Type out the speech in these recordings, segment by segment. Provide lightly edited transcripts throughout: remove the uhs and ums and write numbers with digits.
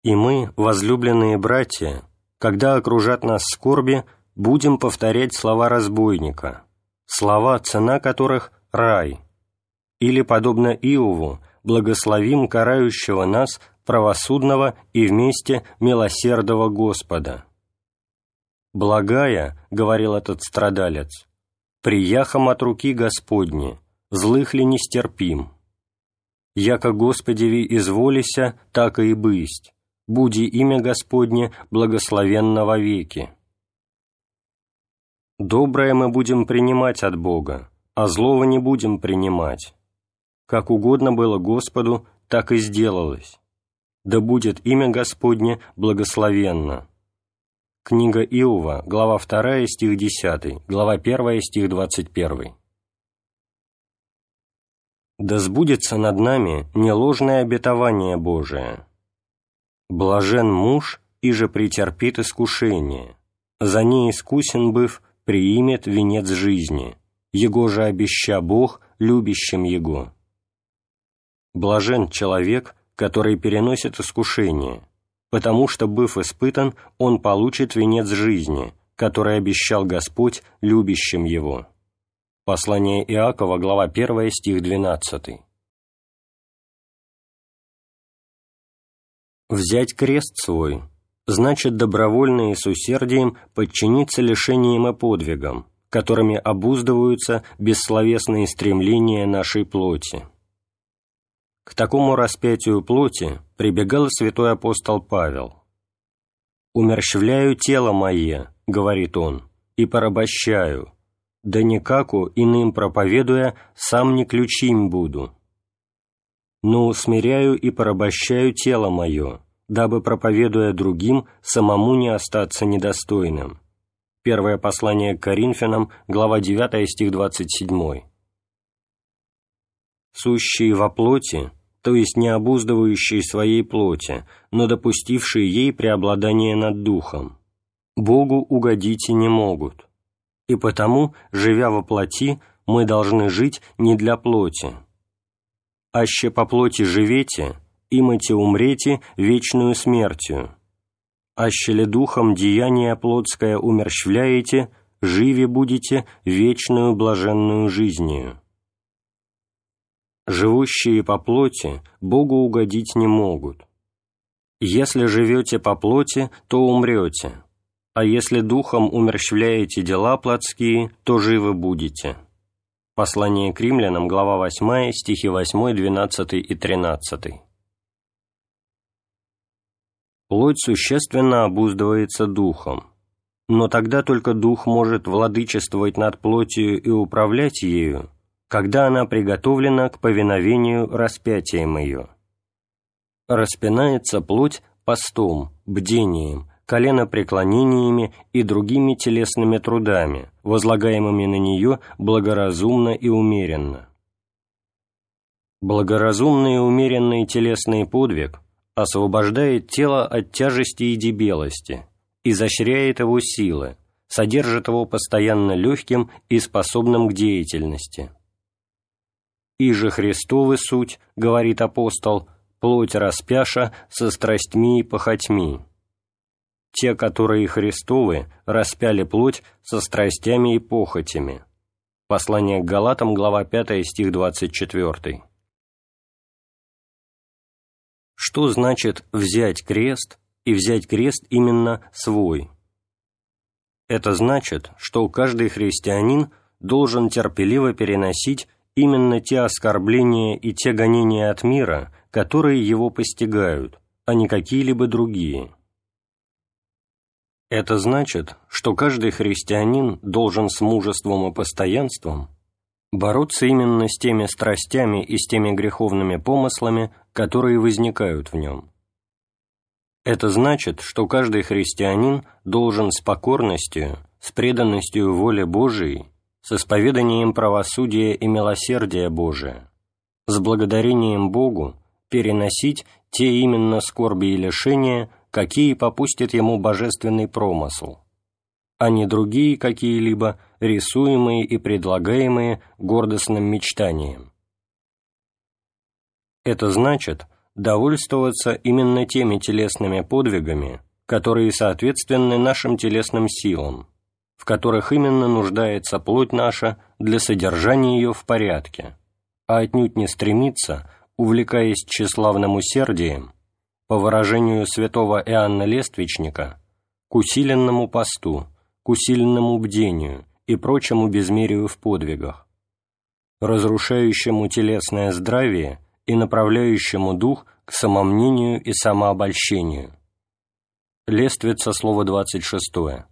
И мы, возлюбленные братья, когда окружат нас скорби, будем повторять слова разбойника, слова, цена которых — рай, или, подобно Иову, благословим карающего нас правосудного и вместе милосердного Господа. «Благая, — говорил этот страдалец, — прияхом от руки Господни, злых ли не стерпим. Яко Господеви изволися, так и бысть, буди имя Господне благословенно вовеки». Доброе мы будем принимать от Бога, а злого не будем принимать. Как угодно было Господу, так и сделалось. Да будет имя Господне благословенно. Книга Иова, глава 2, стих 10, глава 1, стих 21. Да сбудется над нами неложное обетование Божие. Блажен муж, иже претерпит искушение, за ней искусен быв, приимет венец жизни, его же обеща Бог любящим его. Блажен человек, который переносит искушение, потому что, быв испытан, он получит венец жизни, который обещал Господь любящим его. Послание Иакова, глава 1, стих 12. Взять крест свой значит добровольно и с усердием подчиниться лишениям и подвигам, которыми обуздываются бессловесные стремления нашей плоти. К такому распятию плоти прибегал святой апостол Павел. «Умерщвляю тело мое, — говорит он, — и порабощаю, да никаку иным проповедуя, сам не ключим буду. Но усмиряю и порабощаю тело мое, дабы, проповедуя другим, самому не остаться недостойным». Первое послание к Коринфянам, глава 9, стих 27. Сущие во плоти, то есть не обуздывающие своей плоти, но допустившие ей преобладание над духом, Богу угодить и не могут, и потому, живя во плоти, мы должны жить не для плоти. «Аще по плоти живете, имате умрете вечную смертью, аще ли духом деяния плотское умерщвляете, живи будете вечную блаженную жизнью». Живущие по плоти Богу угодить не могут. Если живете по плоти, то умрете, а если духом умерщвляете дела плотские, то живы будете. Послание к римлянам, глава 8, стихи 8, 12 и 13. Плоть существенно обуздывается духом, но тогда только дух может владычествовать над плотью и управлять ею, когда она приготовлена к повиновению распятием ее. Распинается плоть постом, бдением, коленопреклонениями и другими телесными трудами, возлагаемыми на нее благоразумно и умеренно. Благоразумный и умеренный телесный подвиг освобождает тело от тяжести и дебелости, изощряет его силы, содержит его постоянно легким и способным к деятельности. «Иже Христовы суть, — говорит апостол, — плоть распяша со страстьми и похотьми. Те, которые Христовы, распяли плоть со страстями и похотями». Послание к Галатам, глава 5, стих 24. Что значит взять крест, и взять крест именно свой? Это значит, что каждый христианин должен терпеливо переносить именно те оскорбления и те гонения от мира, которые его постигают, а не какие-либо другие. Это значит, что каждый христианин должен с мужеством и постоянством бороться именно с теми страстями и с теми греховными помыслами, которые возникают в нем. Это значит, что каждый христианин должен с покорностью, с преданностью воле Божией, с исповеданием правосудия и милосердия Божия, с благодарением Богу переносить те именно скорби и лишения, какие попустит ему божественный промысл, а не другие какие-либо рисуемые и предлагаемые гордостным мечтанием. Это значит довольствоваться именно теми телесными подвигами, которые соответственны нашим телесным силам, в которых именно нуждается плоть наша для содержания ее в порядке, а отнюдь не стремиться, увлекаясь тщеславным усердием, по выражению святого Иоанна Лествичника, к усиленному посту, к усиленному бдению и прочему безмерию в подвигах, разрушающему телесное здравие и направляющему дух к самомнению и самообольщению. Лествица, слово 26.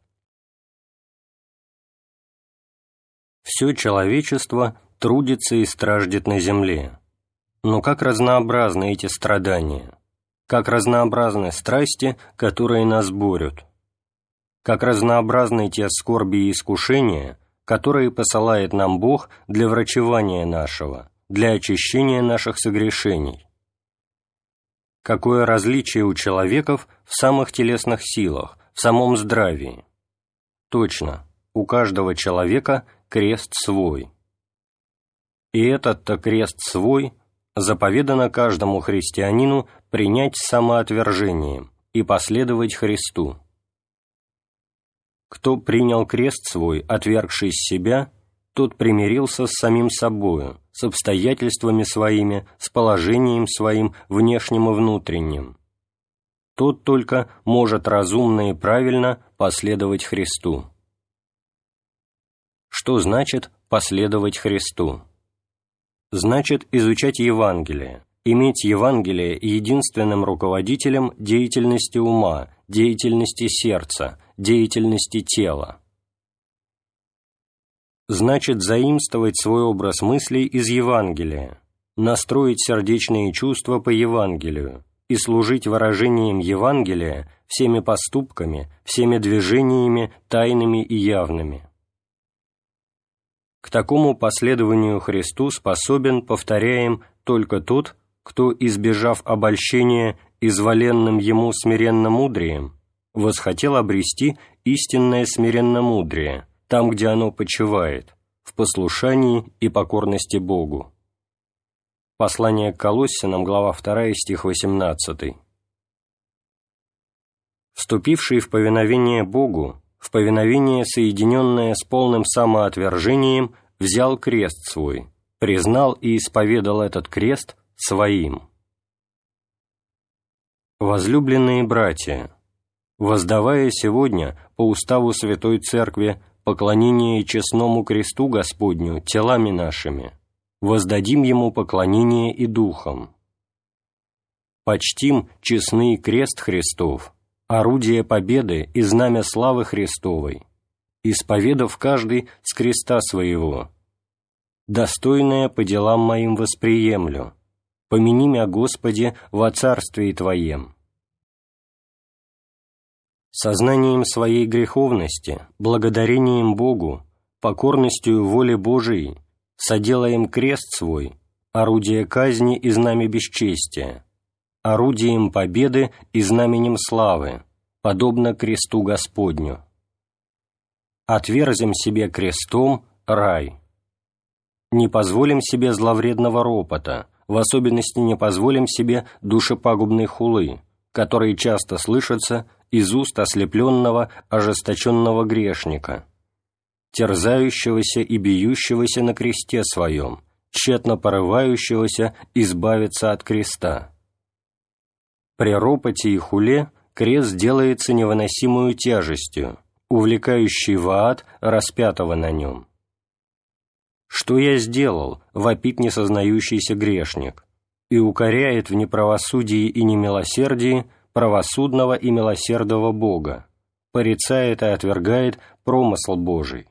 Все человечество трудится и страждет на земле. Но как разнообразны эти страдания, как разнообразны страсти, которые нас борют, как разнообразны те скорби и искушения, которые посылает нам Бог для врачевания нашего, для очищения наших согрешений. Какое различие у человеков в самых телесных силах, в самом здравии. Точно, у каждого человека крест свой. И этот-то крест свой заповедано каждому христианину принять с самоотвержением и последовать Христу. Кто принял крест свой, отвергшись себя, тот примирился с самим собою, с обстоятельствами своими, с положением своим внешним и внутренним. Тот только может разумно и правильно последовать Христу. Что значит последовать Христу? Значит изучать Евангелие, иметь Евангелие единственным руководителем деятельности ума, деятельности сердца, деятельности тела. Значит заимствовать свой образ мыслей из Евангелия, настроить сердечные чувства по Евангелию и служить выражением Евангелия всеми поступками, всеми движениями тайными и явными. К такому последованию Христу способен, повторяем, только тот, кто, избежав обольщения изволенным ему смиренно-мудрием, восхотел обрести истинное смиренно-мудрие, там, где оно почивает, в послушании и покорности Богу. Послание к Колоссянам, глава 2, стих 18. Вступивший в повиновение Богу, в повиновение, соединенное с полным самоотвержением, взял крест свой, признал и исповедал этот крест своим. Возлюбленные братья, воздавая сегодня по уставу Святой Церкви поклонение честному кресту Господню телами нашими, воздадим Ему поклонение и духом. Почтим честный крест Христов, орудие победы и знамя славы Христовой, исповедав каждый с креста своего. Достойное по делам моим восприемлю, помяни мя, Господи, во царствии Твоем. Сознанием своей греховности, благодарением Богу, покорностью воле Божией, соделаем крест свой, орудие казни и знамя бесчестия, орудием победы и знаменем славы, подобно кресту Господню. Отверзем себе крестом рай. Не позволим себе зловредного ропота, в особенности не позволим себе душепагубной хулы, которые часто слышатся из уст ослепленного, ожесточенного грешника, терзающегося и бьющегося на кресте своем, тщетно порывающегося избавиться от креста. При ропоте и хуле крест делается невыносимую тяжестью, увлекающей в ад распятого на нем. «Что я сделал?» — вопит несознающийся грешник, и укоряет в неправосудии и немилосердии правосудного и милосердного Бога, порицает и отвергает промысл Божий.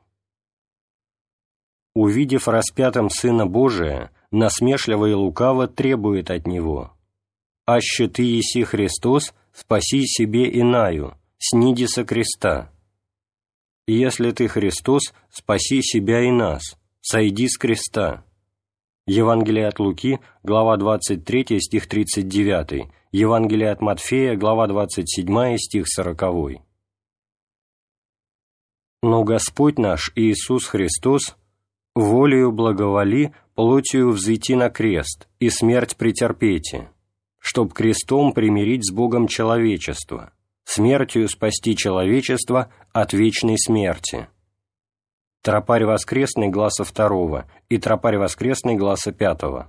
Увидев распятым Сына Божия, насмешливо и лукаво требует от Него: «Аще Ты еси Христос, спаси себе инаю, сниди со креста. Если Ты Христос, спаси себя и нас, сойди с креста». Евангелие от Луки, глава 23, стих 39, Евангелие от Матфея, глава 27, стих 40. Но Господь наш Иисус Христос волею благоволи плотью взойти на крест и смерть претерпете, чтоб крестом примирить с Богом человечество, смертью спасти человечество от вечной смерти». Тропарь воскресный гласа 2 и Тропарь воскресный гласа 5.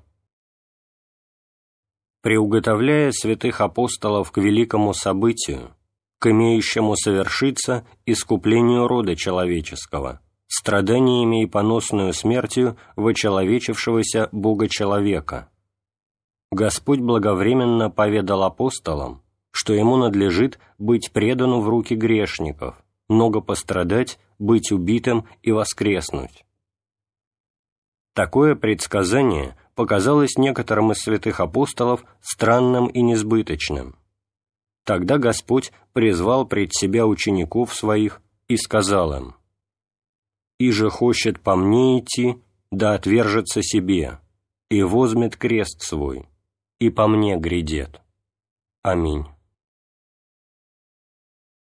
Приуготовляя святых апостолов к великому событию, к имеющему совершиться искуплению рода человеческого, страданиями и поносную смертью вочеловечившегося Бога-человека, Господь благовременно поведал апостолам, что ему надлежит быть предану в руки грешников, много пострадать, быть убитым и воскреснуть. Такое предсказание показалось некоторым из святых апостолов странным и несбыточным. Тогда Господь призвал пред себя учеников своих и сказал им: «Иже хочет по мне идти, да отвержется себе, и возьмет крест свой, и по мне грядет. Аминь».